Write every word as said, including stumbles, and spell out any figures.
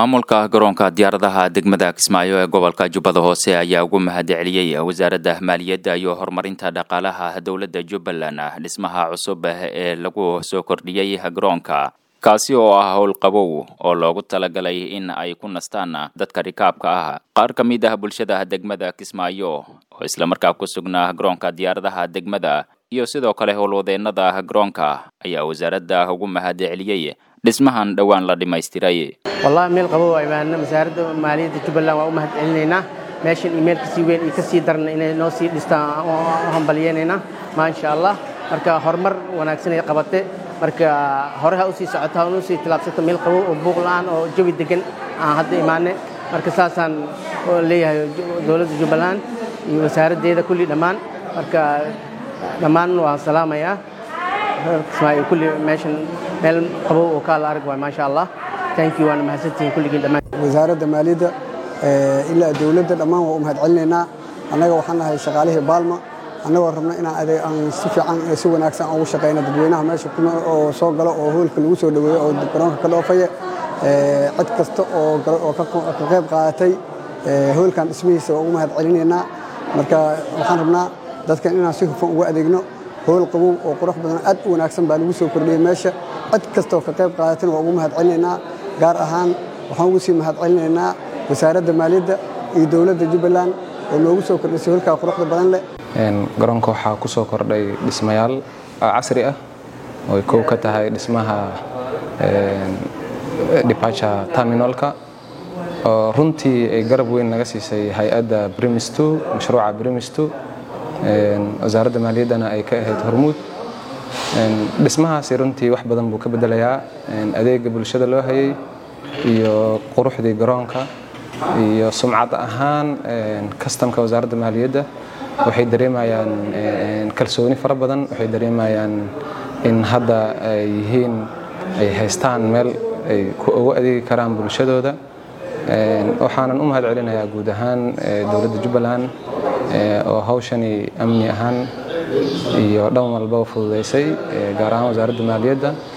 maamulka garoonka diyaaradaha degmada Kismaayo ee gobolka Jubbada Hoose ayaa ugu mahadceliyay wasaaradda maaliyadda iyo horumarinta dhaqaalaha dawladda Jubbaland dhismaha cusub ee lagu soo kordhiyay garoonka kaasi oo ah hawl qabow oo loogu talagalay in ay ku nastaan dadka rikaabka ah. Qaar ka mid ah bulshada degmada Kismaayo oo isla markaa ku sugnaa garoonka diyaaradaha degmada iyo sidoo kale howlwadeennada garoonka ayaa wasaaradda ugu mahadceliyay dhismahan dhawaan la dhimaystiray. والله ميل قبوا إيمان مسارد مالية جبلان وأمهد إلينا ماشي إيميل كسيوين كسي درنا إن نوسي لستا هم بلياننا ما إن شاء الله مركا هرمر وناكسني قبته مركا هرها أوسي ساعتها ونوسي تلابسة ميل قبوا وبوغلان أو جوي دقن هذا إيمانه مركا ساسان ليه دولة جبلان مسارد ده كل دمان مركا دمان والسلام يا اسمعي كل ماشي ميل قبوا وكال أرجو ما شاء الله. Thank you أنا مهسنتين كل جيل دمان. وزارة المالية إلا دولة الأمان وأمهد علينا أنا وحنا هاي شغاله بالما أنا ورمنا إن هذا أن سفي عن سوى ناكسان أو شقينا دبينا ماشي كنا أو صوغ لا أو هو الكلوس ودوي أو الدكران كله فيه عد كست أو أو كغيب قاتي هو كان اسمه سو أمهد علينا مركا وحنا رمنا ده كان إن سوى فوق وأدينا هو القبوم وقرح بدنا أد وناكسان بالوس وكرلي ماشي عد كست أو كغيب قاتي وأمهد علينا gaar ahaan waxaan ugu sii mahadcelinaynaa wasaaradda maaliyadda iyo dawladda Jubbaland oo loogu soo kordhisay halka quruxda badan leh. een garoonka waxa ku soo kordhay dhismayaal casri ah oo ay ka tahay dhismaha een departure terminalka oo runtii ay garab weyn naga siisay hay'adda Brimis two mashruuca Brimis two een wasaaradda maaliyaddana ay ka ahayd hormuud een dhismahaasi runtii wax badan buu ka bedelayaa een adeega bulshada loo hayay iyo quruxdii garoonka iyo sumcad ahaan een customka wasaaradda maaliyadda waxay dareemayaan een kalsooni fara badan waxay dareemayaan in hadda ay yihiin ay haystaan meel ay ku ugu adeegi karaan bulshadooda een waxaanan u mahadcelinayaa guud ahaan dawladda Jubbaland oo hawshani amni ahaan iyo dhan walba fududeysay gaar ahaan wasaaradda maaliyadda